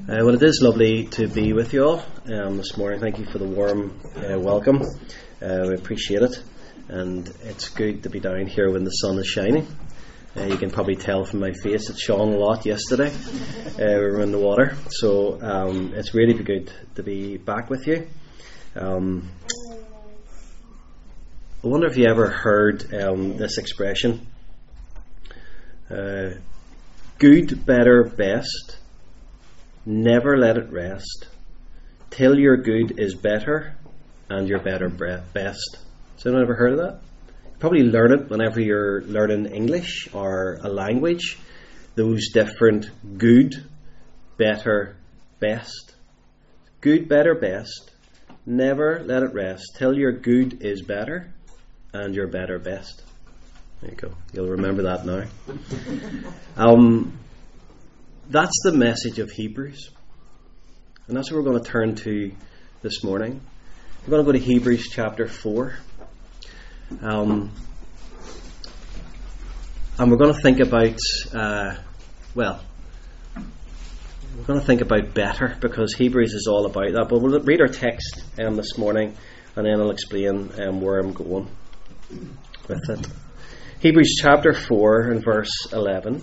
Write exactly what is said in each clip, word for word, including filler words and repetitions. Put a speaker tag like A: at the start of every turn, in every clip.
A: Uh, well, it is lovely to be with you all um, this morning. Thank you for the warm uh, welcome. Uh, we appreciate it. And it's good to be down here when the sun is shining. Uh, you can probably tell from my face it shone a lot yesterday. Uh, we were in the water. So um, it's really good to be back with you. Um, I wonder if you ever heard um, this expression. Uh, good, better, best. Never let it rest till your good is better and your better bre- best. Has anyone ever heard of that? You probably learn it whenever you're learning English or a language. Those different good, better, best. Good, better, best. Never let it rest till your good is better and your better best. There you go. You'll remember that now. Um... That's the message of Hebrews. And that's what we're going to turn to this morning. We're going to go to Hebrews chapter four. Um, and we're going to think about, uh, well, we're going to think about better, because Hebrews is all about that. But we'll read our text um, this morning, and then I'll explain um, where I'm going with it. Hebrews chapter four and verse eleven.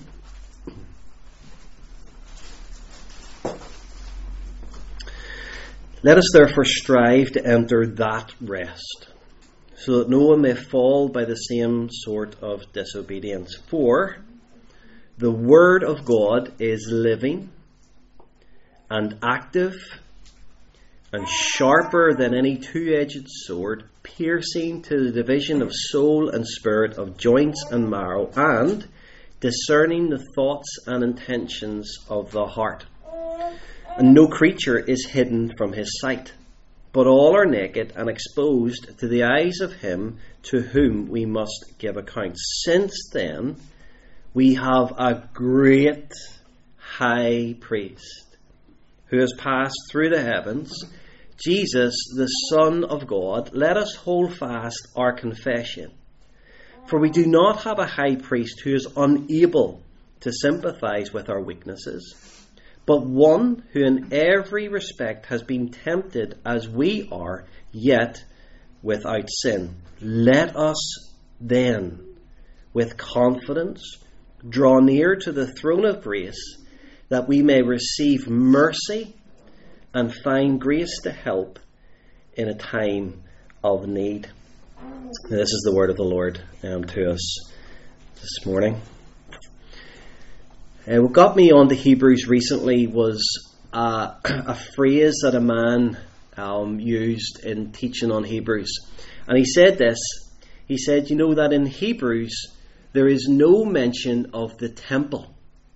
A: Let us therefore strive to enter that rest, so that no one may fall by the same sort of disobedience. For the word of God is living and active and sharper than any two-edged sword, piercing to the division of soul and spirit, of joints and marrow, and discerning the thoughts and intentions of the heart. And no creature is hidden from his sight, but all are naked and exposed to the eyes of him to whom we must give account. Since then, we have a great high priest who has passed through the heavens, Jesus, the Son of God. Let us hold fast our confession. For we do not have a high priest who is unable to sympathize with our weaknesses, but one who in every respect has been tempted as we are, yet without sin. Let us then, with confidence, draw near to the throne of grace, that we may receive mercy and find grace to help in a time of need. Now, this is the word of the Lord um, to us this morning. Uh, what got me on to Hebrews recently was uh, a phrase that a man um, used in teaching on Hebrews. And he said this, he said, you know that in Hebrews there is no mention of the temple.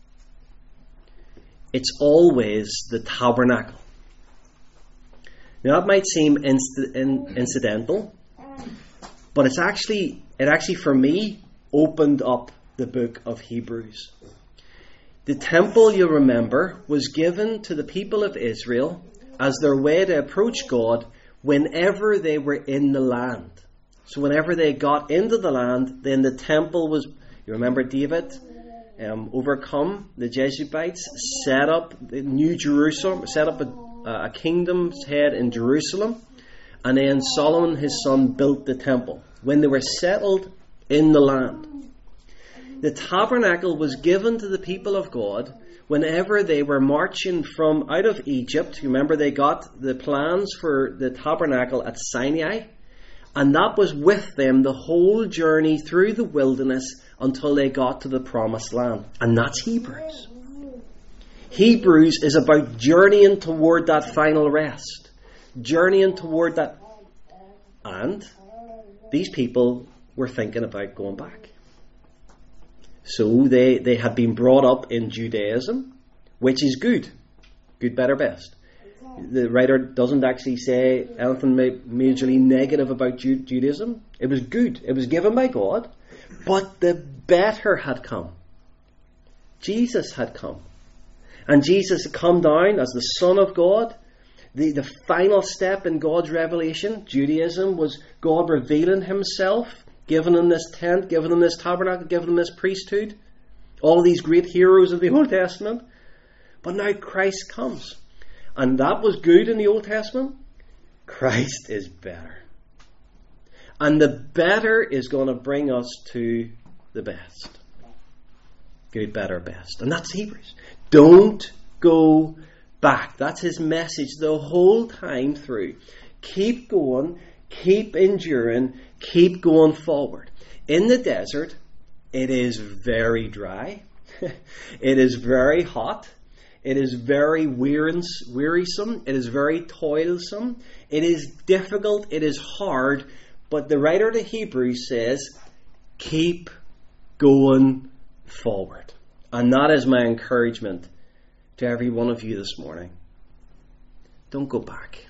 A: It's always the tabernacle. Now that might seem inc- in- incidental, but it's actually, it actually for me opened up the book of Hebrews. The temple, you'll remember, was given to the people of Israel as their way to approach God whenever they were in the land. So whenever they got into the land, then the temple was, you remember David, um, overcome the Jebusites, set up the New Jerusalem, set up a, a kingdom's head in Jerusalem, and then Solomon, his son, built the temple when they were settled in the land. The tabernacle was given to the people of God whenever they were marching from out of Egypt. Remember, they got the plans for the tabernacle at Sinai, and that was with them the whole journey through the wilderness until they got to the promised land. And that's Hebrews. Hebrews is about journeying toward that final rest, journeying toward that. And these people were thinking about going back. So they, they had been brought up in Judaism, which is good. Good, better, best. The writer doesn't actually say anything majorly negative about Ju- Judaism. It was good. It was given by God. But the better had come. Jesus had come. And Jesus had come down as the Son of God. The, the final step in God's revelation, Judaism, was God revealing himself, given them this tent, given them this tabernacle, given them this priesthood. All these great heroes of the Old Testament. But now Christ comes. and that was good in the Old Testament, Christ is better. And the better is going to bring us to the best. Good, better, best. And that's Hebrews. Don't go back. That's his message the whole time through. Keep going, keep enduring, keep going forward. In the desert, it is very dry. It is very hot. It is very wearisome. It is very toilsome. It is difficult. It is hard. But the writer of the Hebrews says, keep going forward. And that is my encouragement to every one of you this morning. Don't go back.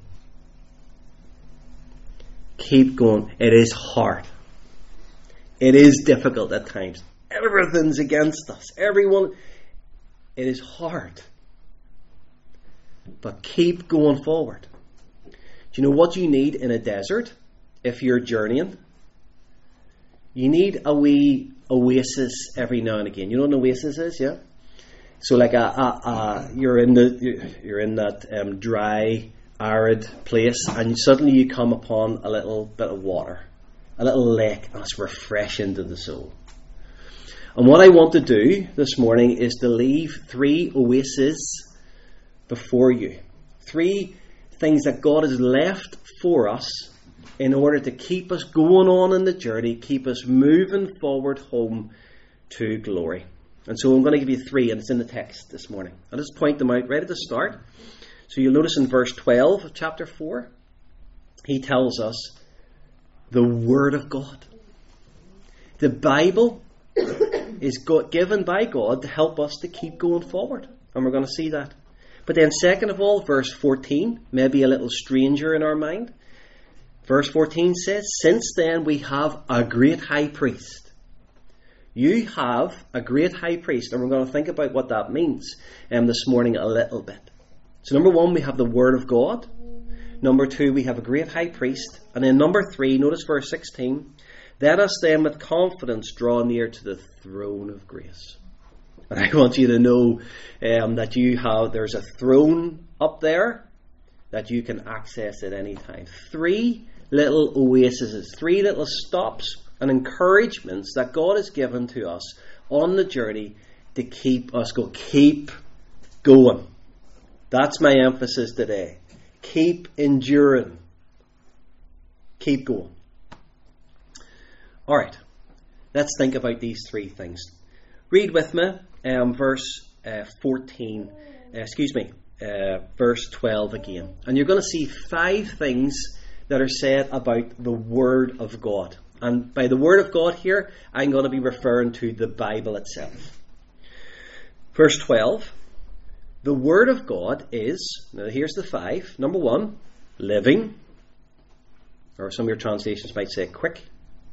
A: Keep going. It is hard. It is difficult at times. Everything's against us. Everyone. It is hard. But keep going forward. Do you know what you need in a desert if you're journeying? You need a wee oasis every now and again. You know what an oasis is, yeah? So like a, a, a you're in the you're in that um, dry, arid place, and suddenly you come upon a little bit of water, a little lake, and it's refreshing to the soul. And what I want to do this morning is to leave three oases before you. Three things that God has left for us in order to keep us going on in the journey, keep us moving forward home to glory. And so I'm going to give you three, and it's in the text this morning. I'll just point them out right at the start. So you'll notice in verse twelve of chapter four, he tells us the Word of God. The Bible is given by God to help us to keep going forward. And we're going to see that. But then second of all, verse fourteen, maybe a little stranger in our mind. Verse fourteen says, since then we have a great high priest. You have a great high priest. And we're going to think about what that means um, this morning a little bit. So number one, we have the Word of God. Number two, we have a great high priest. And then number three, notice verse sixteen. Let us then with confidence draw near to the throne of grace. And I want you to know um, that you have, there's a throne up there that you can access at any time. Three little oases, three little stops and encouragements that God has given to us on the journey to keep us going. Keep going. That's my emphasis today. Keep enduring. Keep going. All right, let's think about these three things. Read with me um, verse uh, fourteen, uh, excuse me, uh, verse twelve again. And you're going to see five things that are said about the Word of God. And by the Word of God here, I'm going to be referring to the Bible itself. Verse twelve, the Word of God is, now here's the five. Number one, living, or some of your translations might say quick.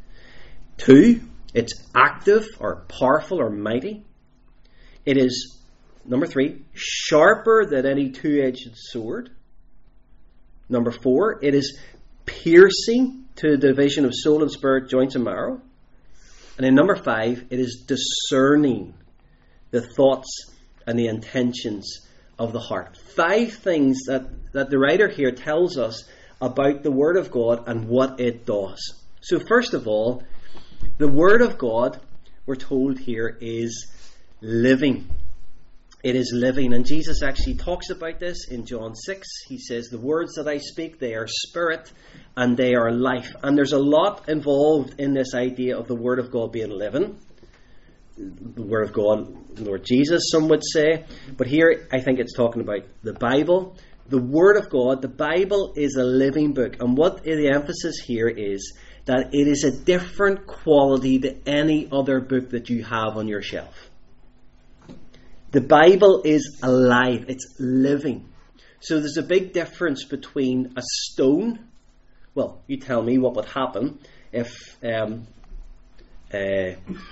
A: Two, it's active or powerful or mighty. It is, number three, sharper than any two-edged sword. Number four, it is piercing to the division of soul and spirit, joints and marrow. And then number five, it is discerning the thoughts and the intentions of the heart. Five things that, that the writer here tells us about the Word of God and what it does. So first of all, the Word of God, we're told here, is living. It is living. And Jesus actually talks about this in John six. He says, the words that I speak, they are spirit and they are life. And there's a lot involved in this idea of the Word of God being living. The Word of God, Lord Jesus, some would say. But here, I think it's talking about the Bible. The Word of God, the Bible is a living book. And what the emphasis here is that it is a different quality to any other book that you have on your shelf. The Bible is alive. It's living. So there's a big difference between a stone. Well, you tell me what would happen if um, uh,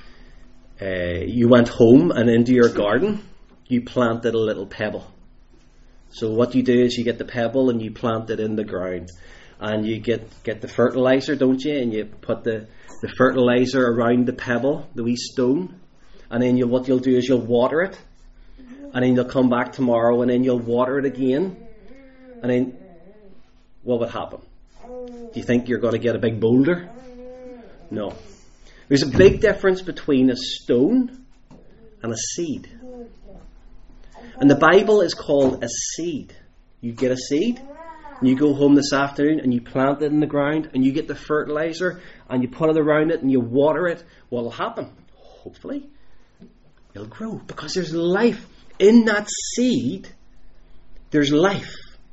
A: uh, you went home and into your garden, you planted a little pebble. So what you do is you get the pebble and you plant it in the ground. And you get, get the fertilizer, don't you? And you put the, the fertilizer around the pebble, the wee stone. And then you, what you'll do is you'll water it. and then you'll come back tomorrow, and then you'll water it again, and then what would happen? Do you think you're going to get a big boulder? No. There's a big difference between a stone and a seed. And the Bible is called a seed. You get a seed, and you go home this afternoon and you plant it in the ground, and you get the fertilizer and you put it around it and you water it. What will happen? Hopefully, it'll grow, because there's life in that seed. There's life.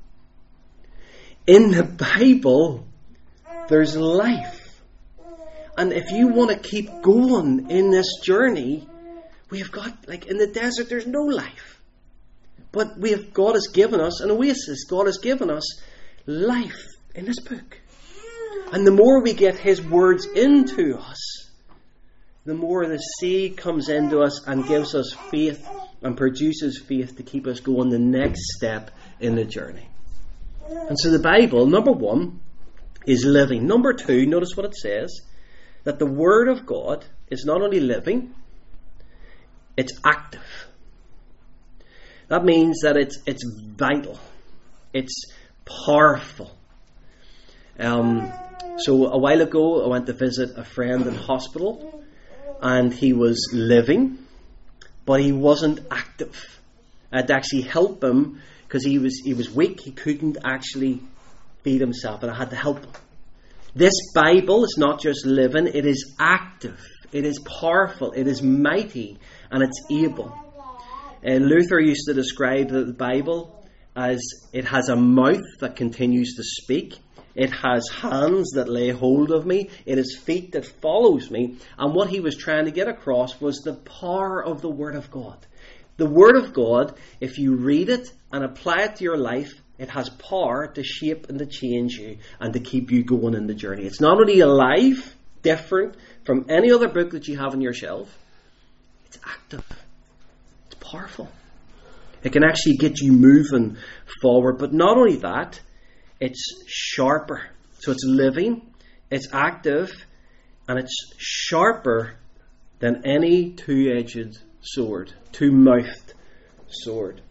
A: In the Bible, there's life. And if you want to keep going in this journey, we have got, like in the desert, there's no life. But we have, God has given us an oasis. God has given us life in this book. And the more we get His words into us, the more the seed comes into us and gives us faith and produces faith to keep us going the next step in the journey. And so the Bible, number one, is living. Number two, notice what it says, that the Word of God is not only living, it's active. That means that it's it's vital. It's powerful. Um, so a while ago, I went to visit a friend in hospital, and he was living, but he wasn't active. I had to actually help him because he was he was weak. He couldn't actually feed himself, and I had to help him. This Bible is not just living; it is active. It is powerful. It is mighty, and it's able. Uh, Luther used to describe the Bible as it has a mouth that continues to speak. It has hands that lay hold of me. It has feet that follows me. And what he was trying to get across was the power of the Word of God. The Word of God, if you read it and apply it to your life, it has power to shape and to change you and to keep you going in the journey. It's not only alive, different from any other book that you have on your shelf, it's active. Powerful. It can actually get you moving forward. But not only that, it's sharper. So it's living, it's active, and it's sharper than any two-edged sword, two-mouthed sword.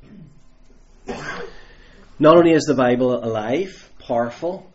A: Not only is the Bible alive, powerful,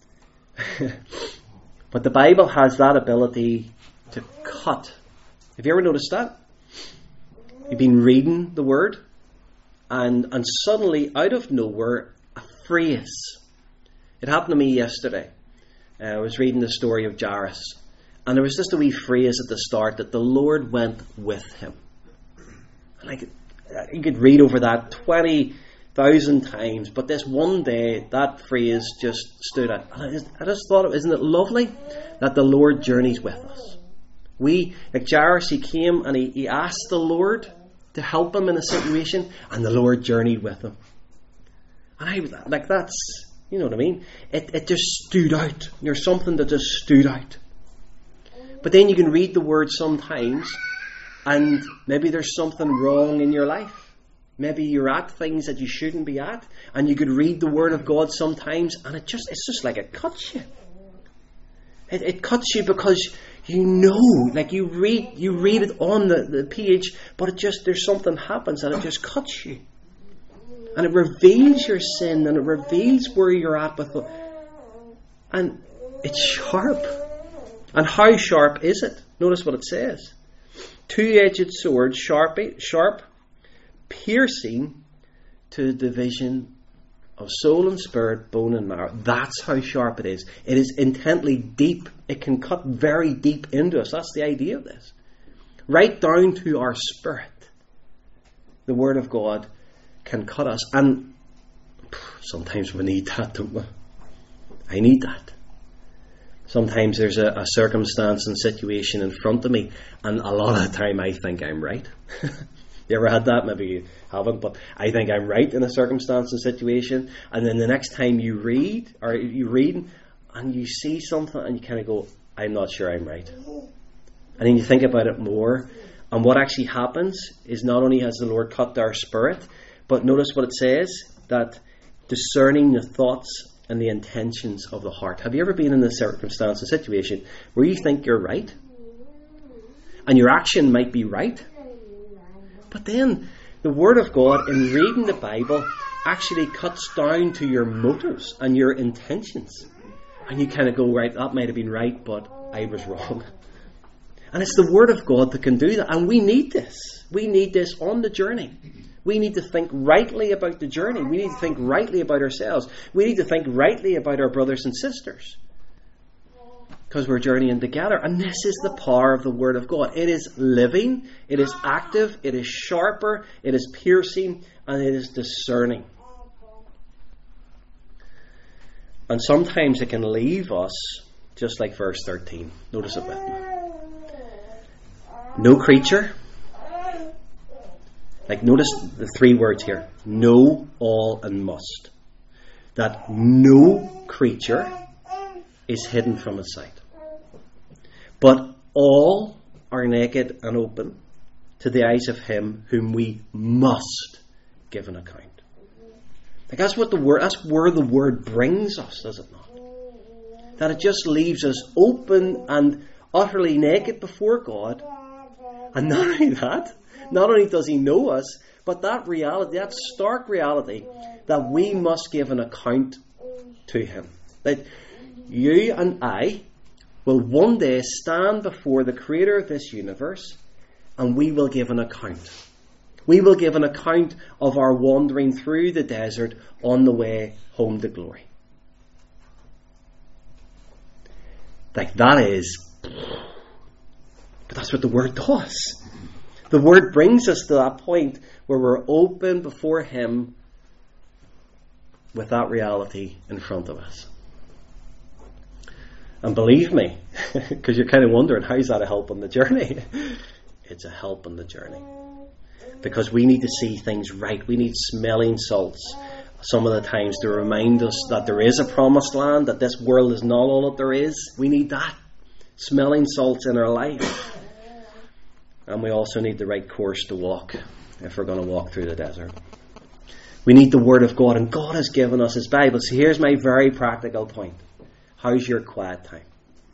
A: but the Bible has that ability to cut. Have you ever noticed that? You've been reading the Word, and and suddenly, out of nowhere, a phrase. It happened to me yesterday. Uh, I was reading the story of Jairus, and there was just a wee phrase at the start that the Lord went with him. And I could, you could read over that twenty thousand times, but this one day, that phrase just stood out. And I just, I just thought, isn't it lovely that the Lord journeys with us? We, like Jairus, he came and he, he asked the Lord to help him in a situation, and the Lord journeyed with him. And I was like, that's, you know what I mean? It it just stood out. There's something that just stood out. But then you can read the Word sometimes, and maybe there's something wrong in your life. Maybe you're at things that you shouldn't be at, and you could read the Word of God sometimes, and it just it's just like it cuts you. It, it cuts you because you know, like you read you read it on the, the page, but it just there's something happens and it just cuts you. And it reveals your sin, and it reveals where you're at with it. And it's sharp. And how sharp is it? Notice what it says. Two-edged sword, sharp, sharp, piercing to the division of soul and spirit, bone and marrow. That's how sharp it is. It is intently deep. It can cut very deep into us. That's the idea of this. Right down to our spirit. The Word of God can cut us. And sometimes we need that, don't we? I need that. Sometimes there's a, a circumstance and situation in front of me, and a lot of the time I think I'm right. You ever had that? Maybe you haven't, but I think I'm right in a circumstance and situation, and then the next time you read, or you read, and you see something, and you kind of go, I'm not sure I'm right. And then you think about it more, and what actually happens is not only has the Lord cut our spirit, but notice what it says, that discerning the thoughts and the intentions of the heart. Have you ever been in a circumstance and situation where you think you're right, and your action might be right, but then The Word of God, in reading the Bible, actually cuts down to your motives and your intentions. And you kind of go, right, that might have been right, but I was wrong. And it's the Word of God that can do that. And we need this. We need this on the journey. We need to think rightly about the journey. We need to think rightly about ourselves. We need to think rightly about our brothers and sisters. Because we're journeying together. And this is the power of the Word of God. It is living, it is active, it is sharper, it is piercing, and it is discerning. And sometimes it can leave us, just like verse thirteen. Notice it with me. No creature. Like, notice the three words here. No, all, and must. That no creature is hidden from his sight. But all are naked and open to the eyes of him whom we must give an account. Like, that's what the word, that's where the word brings us, is it not? That it just leaves us open and utterly naked before God. And not only that, not only does he know us, but that reality, that stark reality, that we must give an account to him. That you and I will one day stand before the creator of this universe, and we will give an account. We will give an account of our wandering through the desert on the way home to glory. Like, that is... But that's what the Word does. The Word brings us to that point where we're open before him with that reality in front of us. And believe me, because you're kind of wondering, how is that a help on the journey? It's a help on the journey. Because we need to see things right. We need smelling salts some of the times to remind us that there is a promised land, that this world is not all that there is. We need that. Smelling salts in our life. And we also need the right course to walk if we're going to walk through the desert. We need the Word of God, and God has given us His Bible. So here's my very practical point. How's your quiet time?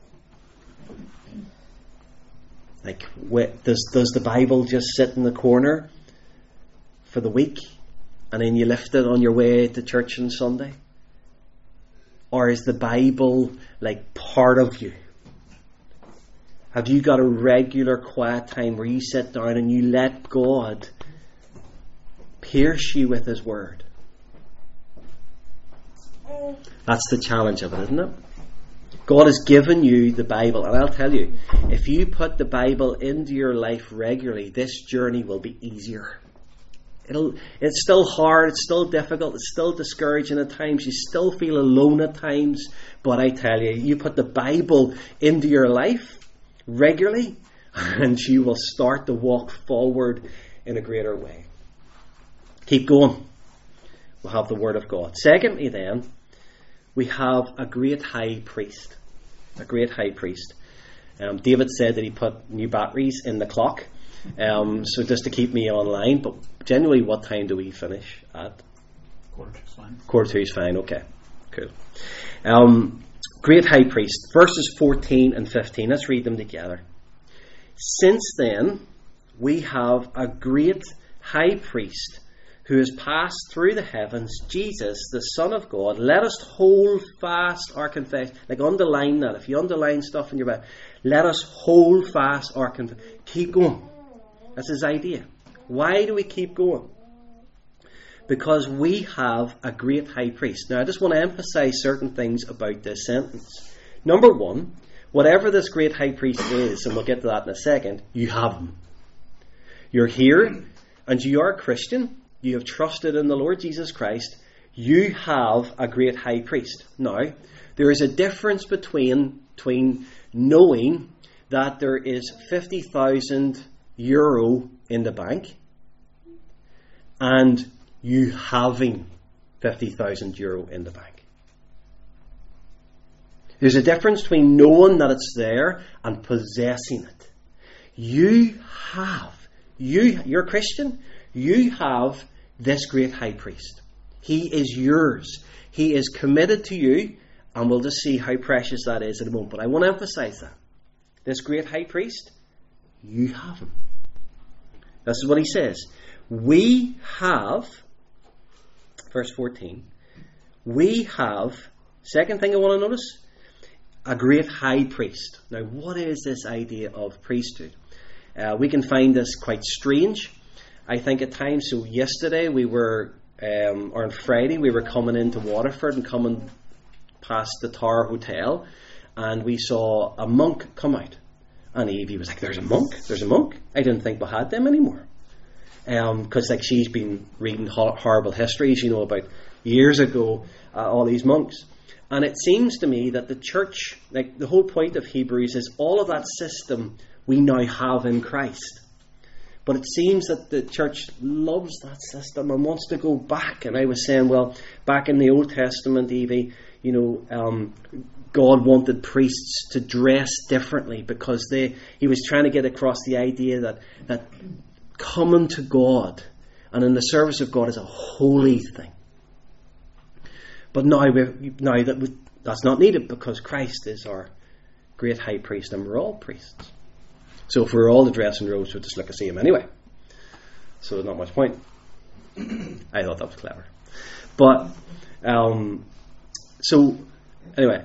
A: Like, does, does the Bible just sit in the corner for the week and then you lift it on your way to church on Sunday? Or is the Bible like part of you? Have you got a regular quiet time where you sit down and you let God pierce you with His Word? That's the challenge of it, isn't it? God has given you the Bible, and I'll tell you, if you put the Bible into your life regularly, this journey will be easier. It'll, it's still hard, it's still difficult, it's still discouraging at times, you still feel alone at times, but I tell you, you put the Bible into your life regularly, and you will start to walk forward in a greater way. Keep going. We'll have the Word of God. Secondly then, we have a great high priest. A great high priest. Um, David said that he put new batteries in the clock, um, so just to keep me online. But generally, what time do we finish at?
B: Quarter two is fine.
A: Quarter two is fine, okay. Cool. Um, great high priest. Verses fourteen and fifteen. Let's read them together. Since then, we have a great high priest who has passed through the heavens, Jesus, the Son of God. Let us hold fast our confession. Like, underline that. If you underline stuff in your Bible, let us hold fast our confession. Keep going. That's his idea. Why do we keep going? Because we have a great high priest. Now, I just want to emphasize certain things about this sentence. Number one, whatever this great high priest is, and we'll get to that in a second, you have him. You're here, and you are a Christian. You have trusted in the Lord Jesus Christ. You have a great high priest. Now, there is a difference between, between knowing that there is fifty thousand euro in the bank and you having fifty thousand euro in the bank. There's a difference between knowing that it's there and possessing it. You have, you, you're a Christian, you have this great high priest. He is yours. He is committed to you, and we'll just see how precious that is in a moment. But I want to emphasize that. This great high priest, you have him. This is what he says. We have, verse fourteen, we have, second thing I want to notice, a great high priest. Now, what is this idea of priesthood? Uh, we can find this quite strange. I think at times, so yesterday we were, um, or on Friday, we were coming into Waterford and coming past the Tower Hotel, and we saw a monk come out. And Evie was like, there's a monk, there's a monk. I didn't think we had them anymore. Because um, like she's been reading ho- horrible histories, you know, about years ago, uh, all these monks. And it seems to me that the church, like the whole point of Hebrews is all of that system we now have in Christ. But it seems that the church loves that system and wants to go back. And I was saying, well, back in the Old Testament, Evie, you know, um, God wanted priests to dress differently because they he was trying to get across the idea that that coming to God and in the service of God is a holy thing. But now we now that we, that's not needed because Christ is our great high priest and we're all priests. So if we're all to dress in robes, we'll just look and see him anyway. So there's not much point. I thought that was clever. But um, so anyway.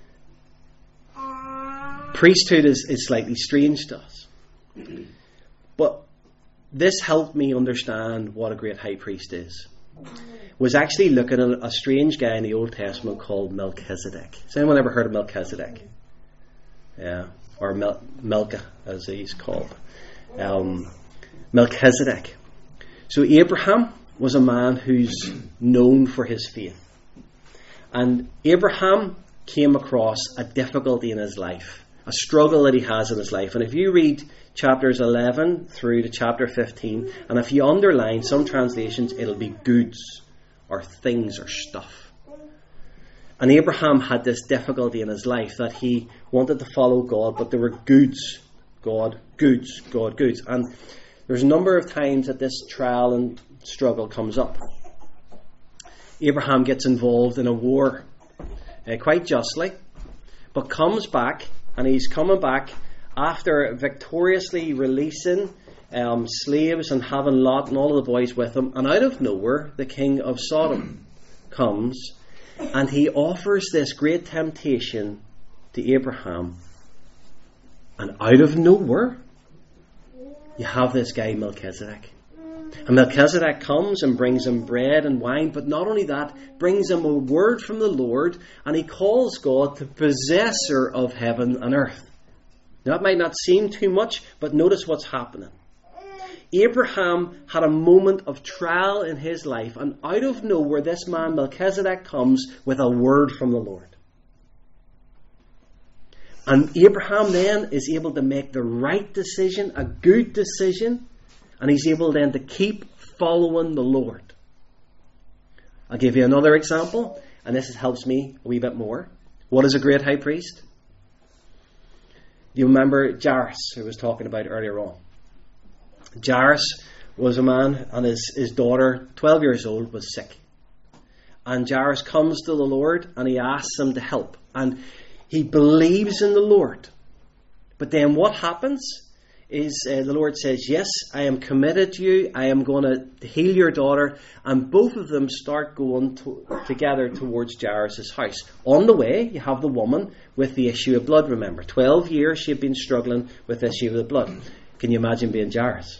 A: Priesthood is, is slightly strange to us. But this helped me understand what a great high priest is. Was actually looking at a strange guy in the Old Testament called Melchizedek. Has anyone ever heard of Melchizedek? Yeah. Or Mel- Melka, as he's called. Um, Melchizedek. So Abraham was a man who's known for his faith. And Abraham came across a difficulty in his life. A struggle that he has in his life. And if you read chapters eleven through to chapter fifteen, and if you underline some translations, it'll be goods or things or stuff. And Abraham had this difficulty in his life that he wanted to follow God, but there were goods. God, goods, God, goods. And there's a number of times that this trial and struggle comes up. Abraham gets involved in a war, uh, quite justly, but comes back. And he's coming back after victoriously releasing um, slaves and having Lot and all of the boys with him. And out of nowhere, the king of Sodom comes and he offers this great temptation to Abraham. And out of nowhere, you have this guy Melchizedek. And Melchizedek comes and brings him bread and wine, but not only that, brings him a word from the Lord, and he calls God the possessor of heaven and earth. Now, that might not seem too much, but notice what's happening. Abraham had a moment of trial in his life, and out of nowhere, this man Melchizedek comes with a word from the Lord. And Abraham then is able to make the right decision, a good decision, and he's able then to keep following the Lord. I'll give you another example, and this helps me a wee bit more. What is a great high priest? You remember Jairus, who I was talking about earlier on. Jairus was a man, and his, his daughter, twelve years old, was sick. And Jairus comes to the Lord, and he asks him to help. And he believes in the Lord. But then what happens is uh, the Lord says, yes, I am committed to you. I am going to heal your daughter. And both of them start going to, together towards Jairus' house. On the way, you have the woman with the issue of blood, remember. Twelve years she had been struggling with the issue of the blood. Can you imagine being Jairus?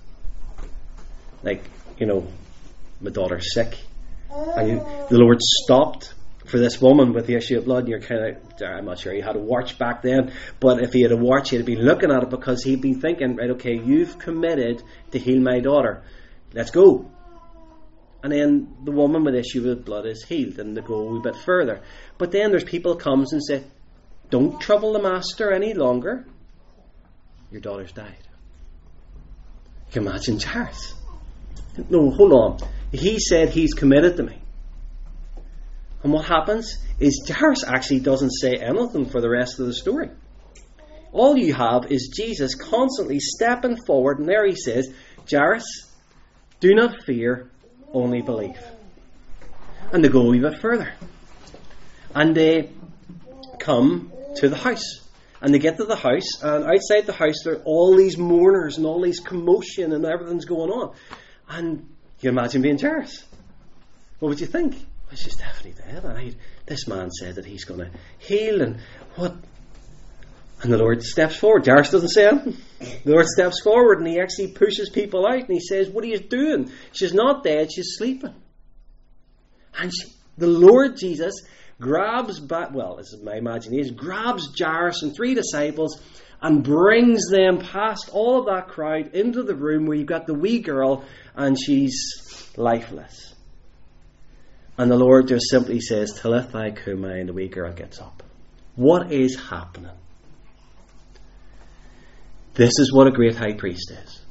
A: Like, you know, my daughter's sick. And you, the Lord stopped for this woman with the issue of blood, and you're kind of, I'm not sure he had a watch back then, but if he had a watch, he'd been looking at it because he'd been thinking, right, okay, you've committed to heal my daughter. Let's go. And then the woman with the issue of blood is healed, and they go a wee bit further. But then there's people comes and say, don't trouble the master any longer. Your daughter's died. You can imagine Jairus. No, hold on. He said he's committed to me. And what happens is Jairus actually doesn't say anything for the rest of the story. All you have is Jesus constantly stepping forward, and there he says, Jairus, do not fear, only believe. And they go a wee bit further. And they come to the house. And they get to the house, and outside the house there are all these mourners and all these commotion and everything's going on. And you imagine being Jairus. What would you think? Well, she's definitely dead. And I, this man said that he's going to heal, and what? And the Lord steps forward. Jairus doesn't say anything. The Lord steps forward and he actually pushes people out and he says, what are you doing? She's not dead, she's sleeping. And she, the Lord Jesus grabs back, well, this is my imagination, grabs Jairus and three disciples and brings them past all of that crowd into the room where you've got the wee girl and she's lifeless. And the Lord just simply says, Talitha cumi, and the wee girl gets up. What is happening? This is what a great high priest is.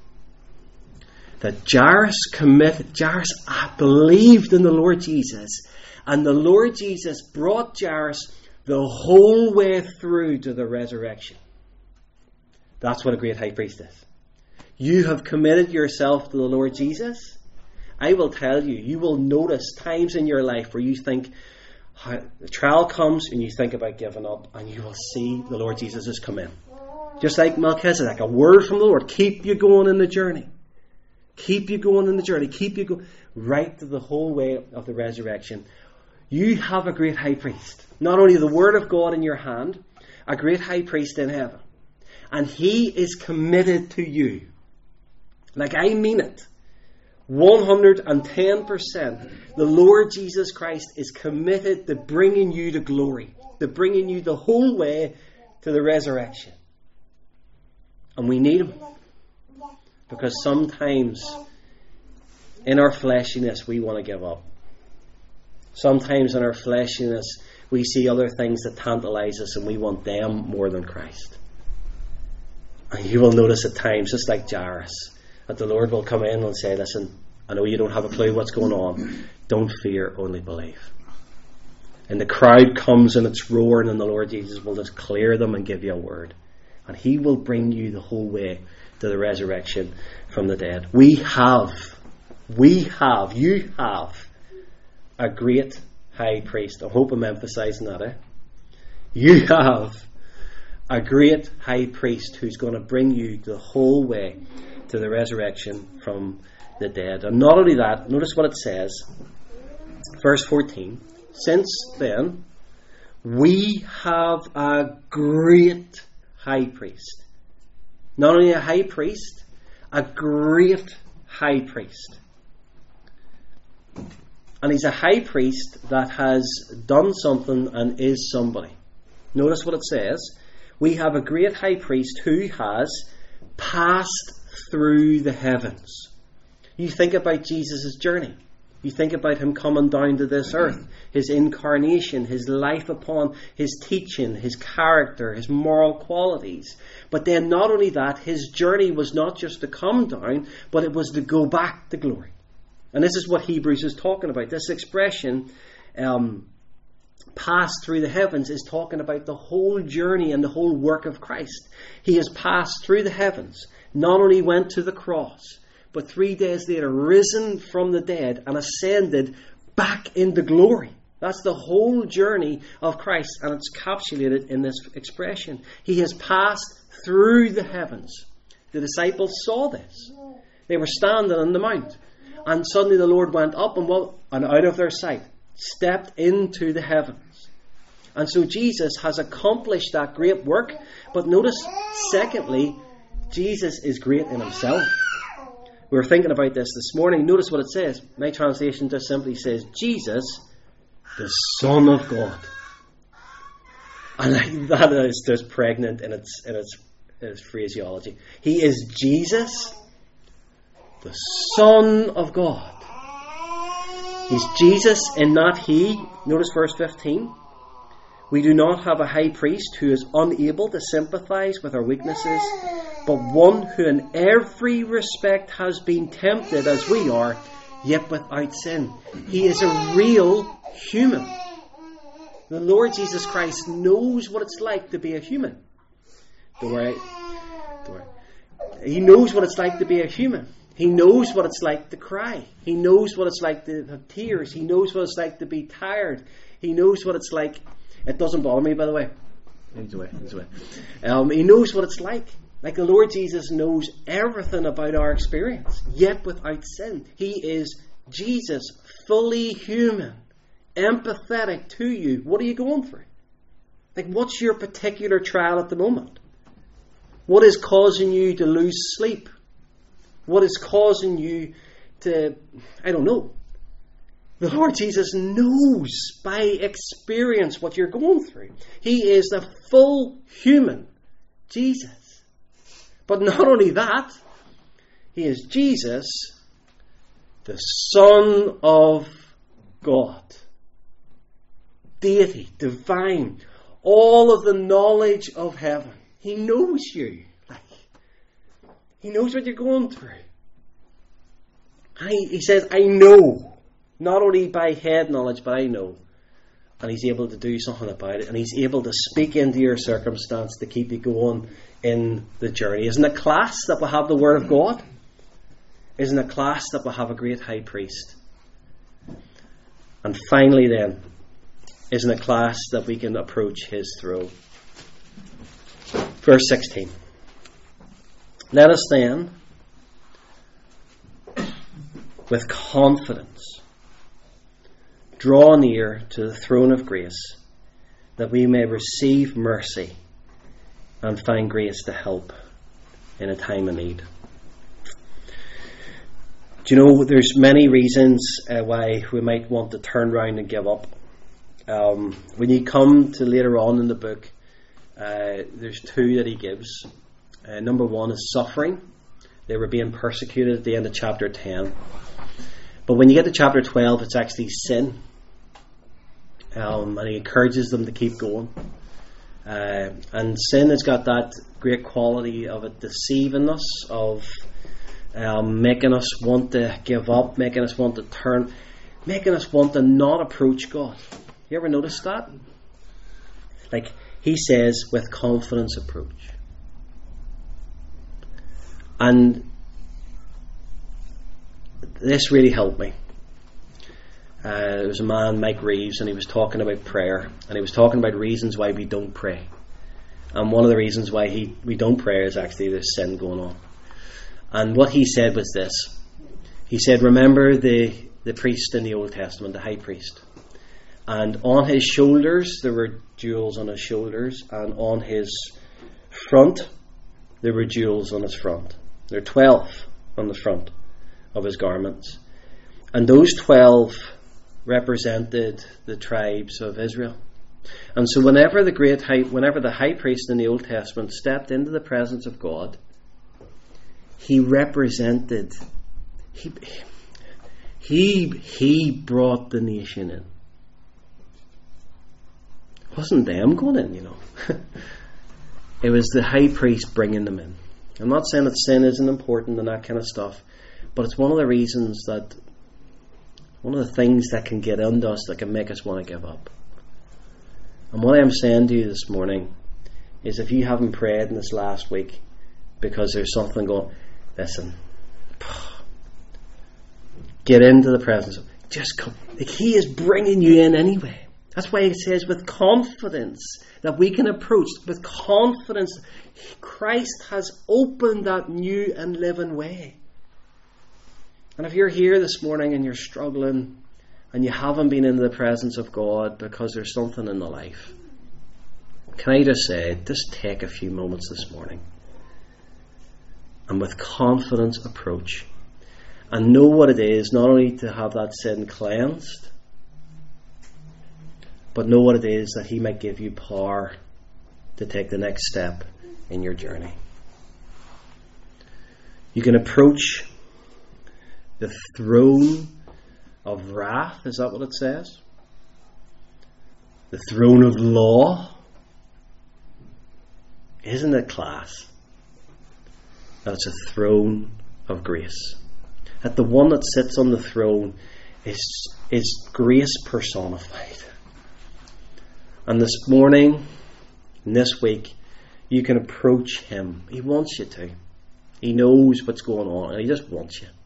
A: That Jairus committed, Jairus believed in the Lord Jesus, and the Lord Jesus brought Jairus the whole way through to the resurrection. That's what a great high priest is. You have committed yourself to the Lord Jesus. I will tell you, you will notice times in your life where you think, the trial comes and you think about giving up, and you will see the Lord Jesus has come in. Just like Melchizedek, a word from the Lord. Keep you going in the journey. Keep you going in the journey. Keep you going right to the whole way of the resurrection. You have a great high priest. Not only the word of God in your hand, a great high priest in heaven. And he is committed to you. Like, I mean it. one hundred ten percent. The Lord Jesus Christ is committed to bringing you to glory. To bringing you the whole way to the resurrection. And we need him. Because sometimes in our fleshiness we want to give up. Sometimes in our fleshiness we see other things that tantalize us and we want them more than Christ. And you will notice at times, just like Jairus, that the Lord will come in and say, listen, I know you don't have a clue what's going on. Don't fear, only believe. And the crowd comes and it's roaring, and the Lord Jesus will just clear them and give you a word. And he will bring you the whole way to the resurrection from the dead. We have, we have, you have a great high priest. I hope I'm emphasizing that, eh? You have a great high priest who's going to bring you the whole way to the resurrection from the dead. And not only that, notice what it says, verse fourteen. Since then, we have a great high priest. Not only a high priest, a great high priest. And he's a high priest that has done something and is somebody. Notice what it says. We have a great high priest who has passed through the heavens. You think about Jesus' journey. You think about him coming down to this earth, his incarnation, his life upon his teaching, his character, his moral qualities. But then not only that, his journey was not just to come down, but it was to go back to glory. And this is what Hebrews is talking about. This expression, um, passed through the heavens, is talking about the whole journey and the whole work of Christ. He has passed through the heavens, not only went to the cross, but three days later risen from the dead and ascended back into glory. That's the whole journey of Christ, and it's encapsulated in this expression. He has passed through the heavens. The disciples saw this. They were standing on the mount, and suddenly the Lord went up and, well, and out of their sight, stepped into the heavens. And so Jesus has accomplished that great work. But notice, secondly, Jesus is great in himself. We were thinking about this this morning. Notice what it says. My translation just simply says, Jesus, the Son of God. And I, that is just pregnant in its, in its, in its phraseology. He is Jesus, the Son of God. He's Jesus and not he. Notice verse fifteen. We do not have a high priest who is unable to sympathize with our weaknesses, but one who in every respect has been tempted as we are, yet without sin. He is a real human. The Lord Jesus Christ knows what it's like to be a human. Don't worry. Don't worry. He knows what it's like to be a human. He knows what it's like to cry. He knows what it's like to have tears. He knows what it's like to be tired. He knows what it's like. It doesn't bother me, by the way. He's away. He's away. Um, he knows what it's like. Like the Lord Jesus knows everything about our experience, yet without sin. He is Jesus, fully human, empathetic to you. What are you going through? Like, what's your particular trial at the moment? What is causing you to lose sleep? What is causing you to, I don't know. The Lord Jesus knows by experience what you're going through. He is the full human Jesus. But not only that, He is Jesus, the Son of God. Deity, divine, all of the knowledge of heaven. He knows you. Like, He knows what you're going through. I, he says, I know. Not only by head knowledge, but I know. And He's able to do something about it. And He's able to speak into your circumstance to keep you going in the journey. Isn't it class that we have the Word of God? Isn't it class that we have a great high priest? And finally then, isn't it class that we can approach His throne? Verse sixteen. Let us then, with confidence, draw near to the throne of grace, that we may receive mercy and find grace to help in a time of need. Do you know, there's many reasons uh, why we might want to turn around and give up. Um, when you come to later on in the book, uh, there's two that he gives. Uh, number one is suffering. They were being persecuted at the end of chapter ten. But when you get to chapter twelve, it's actually sin. Um, and he encourages them to keep going. Uh, and sin has got that great quality of it deceiving us, of um, making us want to give up, making us want to turn, making us want to not approach God. You ever notice that? Like he says, with confidence approach. And this really helped me. Uh, there was a man, Mike Reeves, and he was talking about prayer, and he was talking about reasons why we don't pray. And one of the reasons why he we don't pray is actually there's sin going on. And what he said was this. He said, remember the, the priest in the Old Testament, the high priest. And on his shoulders, there were jewels on his shoulders, and on his front, there were jewels on his front. There are twelve on the front of his garments. And those twelve represented the tribes of Israel. And so whenever the great high, whenever the high priest in the Old Testament stepped into the presence of God, he represented, he, he, he brought the nation in. It wasn't them going in, you know. It was the high priest bringing them in. I'm not saying that sin isn't important and that kind of stuff, but it's one of the reasons that, one of the things that can get into us that can make us want to give up. And what I'm saying to you this morning is, if you haven't prayed in this last week because there's something going, listen, get into the presence of, just come. Like, he is bringing you in anyway. That's why it says with confidence that we can approach, with confidence, Christ has opened that new and living way. And if you're here this morning and you're struggling and you haven't been into the presence of God because there's something in the life, can I just say, just take a few moments this morning and with confidence approach and know what it is, not only to have that sin cleansed, but know what it is that he might give you power to take the next step in your journey. You can approach the throne of wrath, is that what it says? The throne of law. Isn't it class that it's a throne of grace? That the one that sits on the throne is, is grace personified. And this morning, and this week, you can approach him. He wants you to. He knows what's going on, and he just wants you.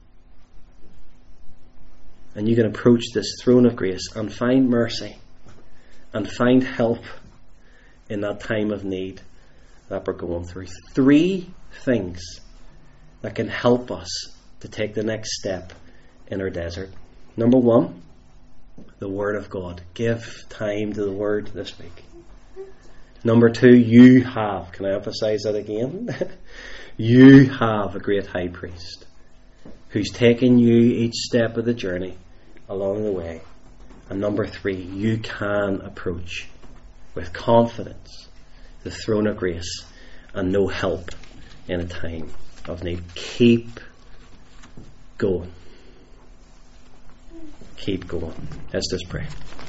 A: And you can approach this throne of grace and find mercy and find help in that time of need that we're going through. Three things that can help us to take the next step in our desert. Number one, the Word of God. Give time to the Word this week. Number two, you have, can I emphasize that again? You have a great high priest who's taken you each step of the journey along the way. And number three, you can approach with confidence the throne of grace and know help in a time of need. Keep going. Keep going. Let's just pray.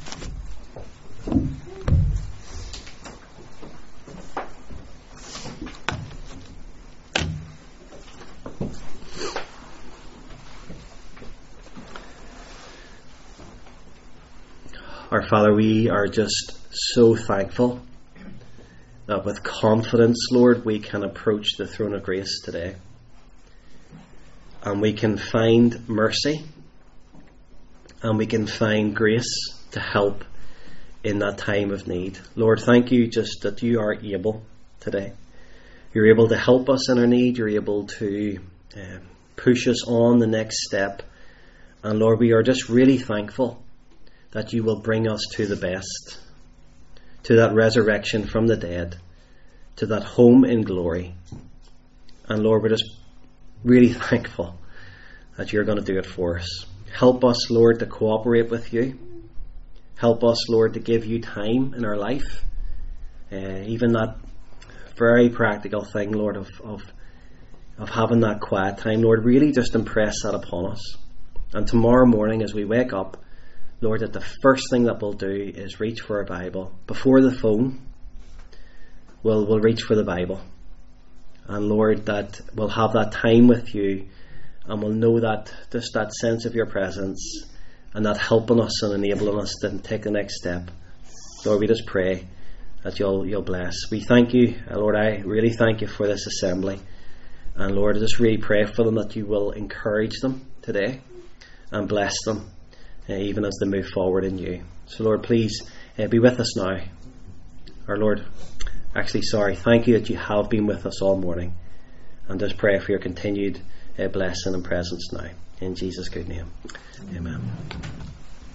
A: Our Father, we are just so thankful that with confidence, Lord, we can approach the throne of grace today. And we can find mercy. And we can find grace to help in that time of need. Lord, thank you just that you are able today. You're able to help us in our need. You're able to uh, push us on the next step. And Lord, we are just really thankful that you will bring us to the best, to that resurrection from the dead, to that home in glory. And Lord, we're just really thankful that you're going to do it for us. Help us, Lord, to cooperate with you. Help us, Lord, to give you time in our life. Uh, even that very practical thing, Lord, of, of, of having that quiet time. Lord, really just impress that upon us. And tomorrow morning as we wake up, Lord, that the first thing that we'll do is reach for our Bible. Before the phone, we'll, we'll reach for the Bible. And Lord, that we'll have that time with you, and we'll know that, just that sense of your presence, and that helping us and enabling us to take the next step. Lord, we just pray that you'll, you'll bless. We thank you, Lord, I really thank you for this assembly. And Lord, I just really pray for them that you will encourage them today and bless them. Uh, even as they move forward in you. So Lord, please uh, be with us now. Our Lord, actually sorry, thank you that you have been with us all morning. And just pray for your continued uh, blessing and presence now. In Jesus' good name. Amen.